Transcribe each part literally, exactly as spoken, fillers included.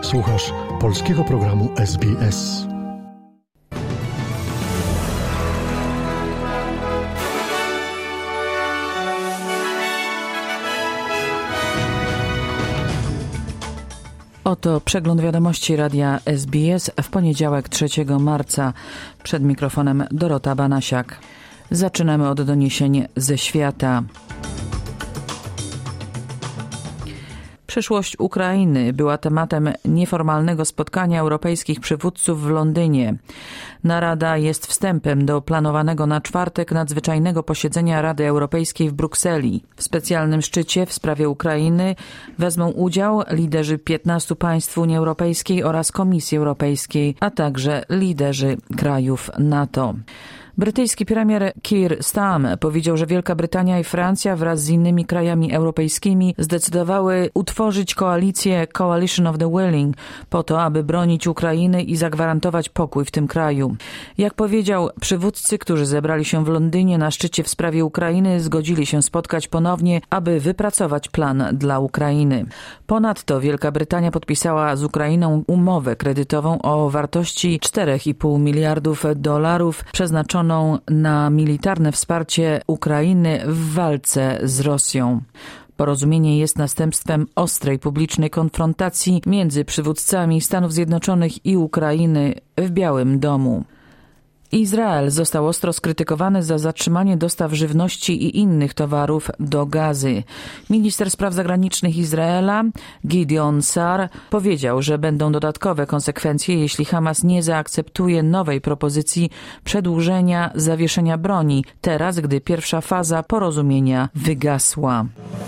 Słuchasz polskiego programu S B S. Oto przegląd wiadomości radia S B S w poniedziałek trzeciego marca. Przed mikrofonem Dorota Banasiak. Zaczynamy od doniesień ze świata. Przyszłość Ukrainy była tematem nieformalnego spotkania europejskich przywódców w Londynie. Narada jest wstępem do planowanego na czwartek nadzwyczajnego posiedzenia Rady Europejskiej w Brukseli. W specjalnym szczycie w sprawie Ukrainy wezmą udział liderzy piętnastu państw Unii Europejskiej oraz Komisji Europejskiej, a także liderzy krajów NATO. Brytyjski premier Keir Starmer powiedział, że Wielka Brytania i Francja wraz z innymi krajami europejskimi zdecydowały utworzyć koalicję Coalition of the Willing po to, aby bronić Ukrainy i zagwarantować pokój w tym kraju. Jak powiedział, przywódcy, którzy zebrali się w Londynie na szczycie w sprawie Ukrainy, zgodzili się spotkać ponownie, aby wypracować plan dla Ukrainy. Ponadto Wielka Brytania podpisała z Ukrainą umowę kredytową o wartości czterech i pół miliardów dolarów przeznaczoną na militarne wsparcie Ukrainy w walce z Rosją. Porozumienie jest następstwem ostrej publicznej konfrontacji między przywódcami Stanów Zjednoczonych i Ukrainy w Białym Domu. Izrael został ostro skrytykowany za zatrzymanie dostaw żywności i innych towarów do Gazy. Minister spraw zagranicznych Izraela, Gideon Sa'ar, powiedział, że będą dodatkowe konsekwencje, jeśli Hamas nie zaakceptuje nowej propozycji przedłużenia zawieszenia broni, teraz gdy pierwsza faza porozumienia wygasła.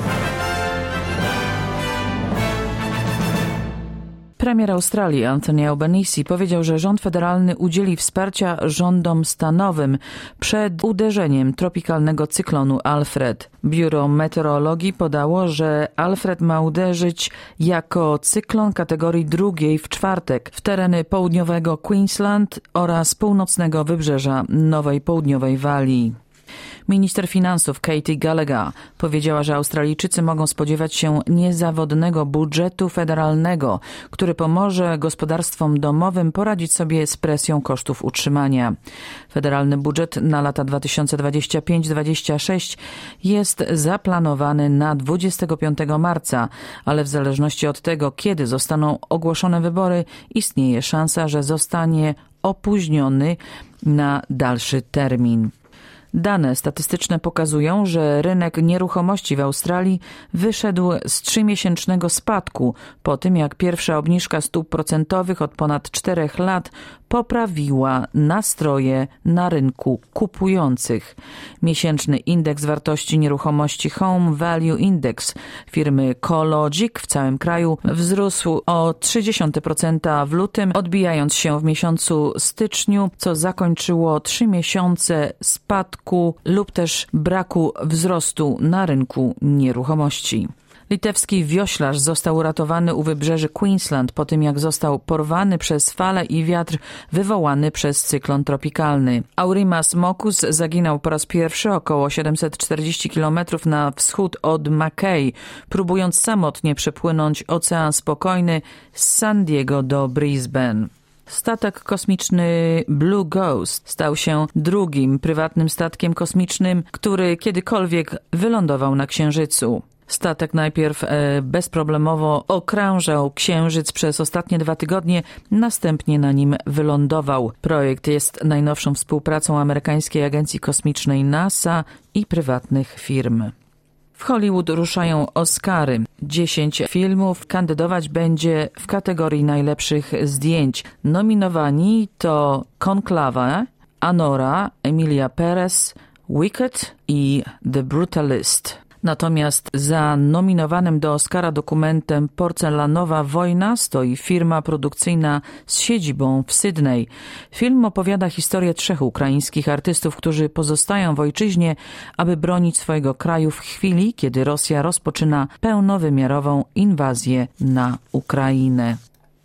Premier Australii Anthony Albanese powiedział, że rząd federalny udzieli wsparcia rządom stanowym przed uderzeniem tropikalnego cyklonu Alfred. Biuro Meteorologii podało, że Alfred ma uderzyć jako cyklon kategorii drugiej w czwartek w tereny południowego Queensland oraz północnego wybrzeża Nowej Południowej Walii. Minister finansów Katie Gallagher powiedziała, że Australijczycy mogą spodziewać się niezawodnego budżetu federalnego, który pomoże gospodarstwom domowym poradzić sobie z presją kosztów utrzymania. Federalny budżet na lata dwa tysiące dwudziesty piąty do dwudziestego szóstego jest zaplanowany na dwudziestego piątego marca, ale w zależności od tego, kiedy zostaną ogłoszone wybory, istnieje szansa, że zostanie opóźniony na dalszy termin. Dane statystyczne pokazują, że rynek nieruchomości w Australii wyszedł z trzymiesięcznego spadku po tym, jak pierwsza obniżka stóp procentowych od ponad czterech lat poprawiła nastroje na rynku kupujących. Miesięczny indeks wartości nieruchomości Home Value Index firmy CoreLogic w całym kraju wzrósł o trzy dziesiąte procent w lutym, odbijając się w miesiącu styczniu, co zakończyło trzy miesiące spadku lub też braku wzrostu na rynku nieruchomości. Litewski wioślarz został uratowany u wybrzeży Queensland po tym, jak został porwany przez fale i wiatr wywołany przez cyklon tropikalny. Aurimas Mokus zaginął po raz pierwszy około siedemset czterdzieści kilometrów na wschód od Mackay, próbując samotnie przepłynąć Ocean Spokojny z San Diego do Brisbane. Statek kosmiczny Blue Ghost stał się drugim prywatnym statkiem kosmicznym, który kiedykolwiek wylądował na Księżycu. Statek najpierw e, bezproblemowo okrążał Księżyc przez ostatnie dwa tygodnie, następnie na nim wylądował. Projekt jest najnowszą współpracą amerykańskiej agencji kosmicznej NASA i prywatnych firm. W Hollywood ruszają Oscary. Dziesięć filmów kandydować będzie w kategorii najlepszych zdjęć. Nominowani to Konklawe, Anora, Emilia Perez, Wicked i The Brutalist. Natomiast za nominowanym do Oscara dokumentem Porcelanowa wojna stoi firma produkcyjna z siedzibą w Sydney. Film opowiada historię trzech ukraińskich artystów, którzy pozostają w ojczyźnie, aby bronić swojego kraju w chwili, kiedy Rosja rozpoczyna pełnowymiarową inwazję na Ukrainę.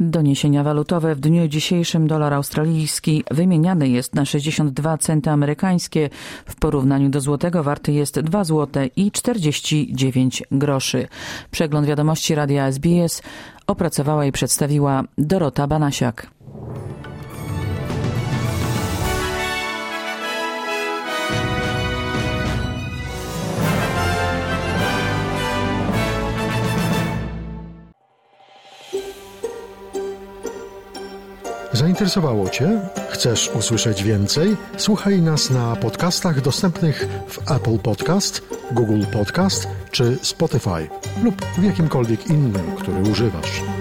Doniesienia walutowe. W dniu dzisiejszym dolar australijski wymieniany jest na sześćdziesiąt dwa centy amerykańskie. W porównaniu do złotego warty jest dwa złote i czterdzieści dziewięć groszy. Przegląd wiadomości Radia S B S opracowała i przedstawiła Dorota Banasiak. Zainteresowało Cię? Chcesz usłyszeć więcej? Słuchaj nas na podcastach dostępnych w Apple Podcast, Google Podcast czy Spotify lub w jakimkolwiek innym, który używasz.